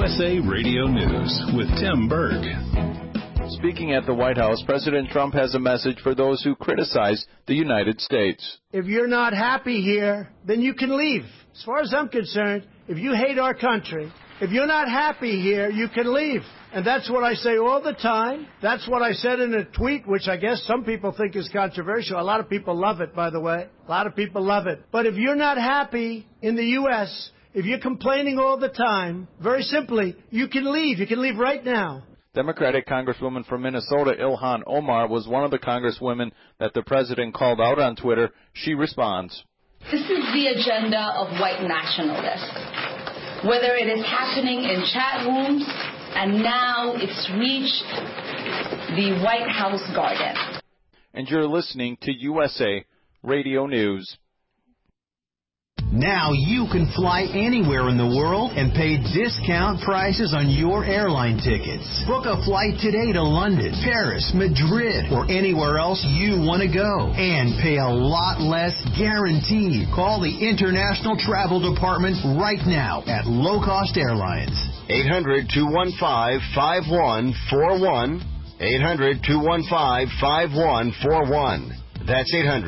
USA Radio News with Tim Berg. Speaking at the White House, President Trump has a message for those who criticize the United States. If you're not happy here, then you can leave. As far as I'm concerned, if you hate our country, if you're not happy here, you can leave. And that's what I say all the time. That's what I said in a tweet, which I guess some people think is controversial. A lot of people love it, by the way. A lot of people love it. But if you're not happy in the U.S., if you're complaining all the time, very simply, you can leave. You can leave right now. Democratic Congresswoman from Minnesota, Ilhan Omar, was one of the congresswomen that the president called out on Twitter. She responds. This is the agenda of white nationalists. Whether it is happening in chat rooms, and now it's reached the White House garden. And you're listening to USA Radio News. Now you can fly anywhere in the world and pay discount prices on your airline tickets. Book a flight today to London, Paris, Madrid, or anywhere else you want to go. And pay a lot less guaranteed. Call the International Travel Department right now at Low Cost Airlines. 800-215-5141. 800-215-5141. That's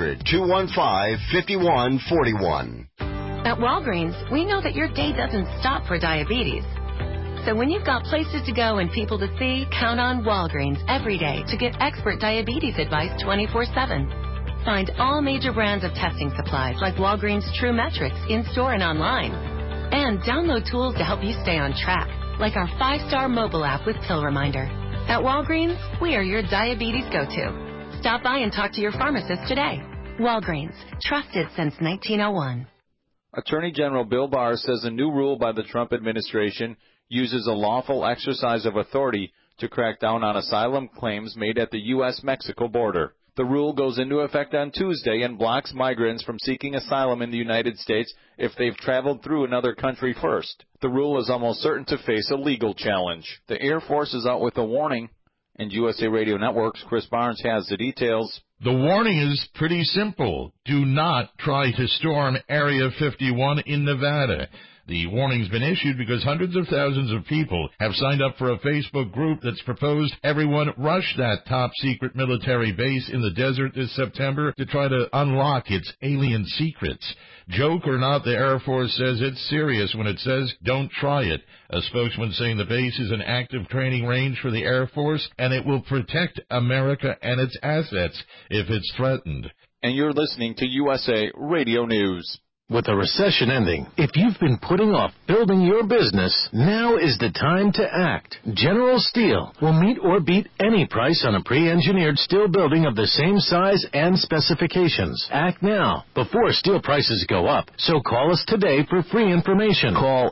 800-215-5141. At Walgreens, we know that your day doesn't stop for diabetes. So when you've got places to go and people to see, count on Walgreens every day to get expert diabetes advice 24/7. Find all major brands of testing supplies like Walgreens True Metrics in-store and online. And download tools to help you stay on track, like our 5-star mobile app with Pill Reminder. At Walgreens, we are your diabetes go-to. Stop by and talk to your pharmacist today. Walgreens, trusted since 1901. Attorney General Bill Barr says a new rule by the Trump administration uses a lawful exercise of authority to crack down on asylum claims made at the U.S.-Mexico border. The rule goes into effect on Tuesday and blocks migrants from seeking asylum in the United States if they've traveled through another country first. The rule is almost certain to face a legal challenge. The Air Force is out with a warning, and USA Radio Network's Chris Barnes has the details. The warning is pretty simple. Do not try to storm Area 51 in Nevada. The warning's been issued because hundreds of thousands of people have signed up for a Facebook group that's proposed everyone rush that top-secret military base in the desert this September to try to unlock its alien secrets. Joke or not, the Air Force says it's serious when it says don't try it. A spokesman saying the base is an active training range for the Air Force and it will protect America and its assets if it's threatened. And you're listening to USA Radio News. With the recession ending, if you've been putting off building your business, now is the time to act. General Steel will meet or beat any price on a pre-engineered steel building of the same size and specifications. Act now, before steel prices go up. So call us today for free information. Call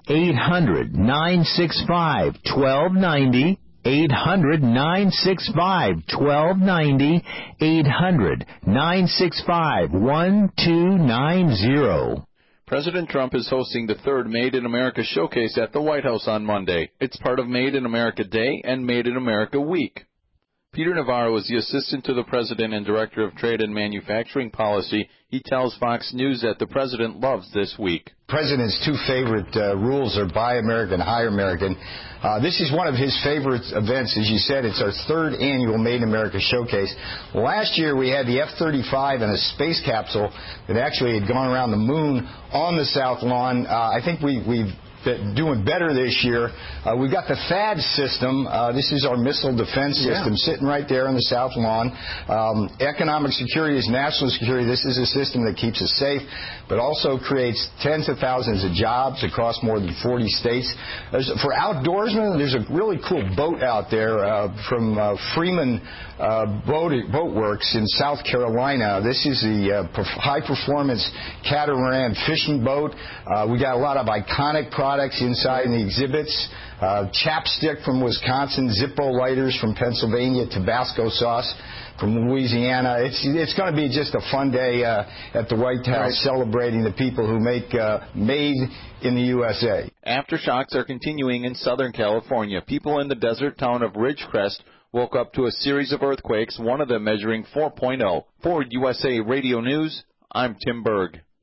800-965-1290. 800-965-1290, 800-965-1290. President Trump is hosting the third Made in America showcase at the White House on Monday. It's part of Made in America Day and Made in America Week. Peter Navarro is the assistant to the president and director of trade and manufacturing policy. He tells Fox News that the president loves this week. President's two favorite rules are Buy American, Hire American. This is one of his favorite events. As you said, it's our third annual Made in America showcase. Last year we had the F-35 and a space capsule that actually had gone around the moon on the South Lawn. I think we've doing better this year. We've got the THAAD system. This is our missile defense system sitting right there on the South Lawn. Economic security is national security. This is a system that keeps us safe, but also creates tens of thousands of jobs across more than 40 states. For outdoorsmen, there's a really cool boat out there from Freeman Boat Works in South Carolina. This is the high-performance catamaran fishing boat. We got a lot of iconic products inside in the exhibits. Chapstick from Wisconsin, Zippo lighters from Pennsylvania, Tabasco sauce from Louisiana. It's going to be just a fun day at the White House celebrating the people who make Made in the USA. Aftershocks are continuing in Southern California. People in the desert town of Ridgecrest woke up to a series of earthquakes, one of them measuring 4.0. For USA Radio News, I'm Tim Berg.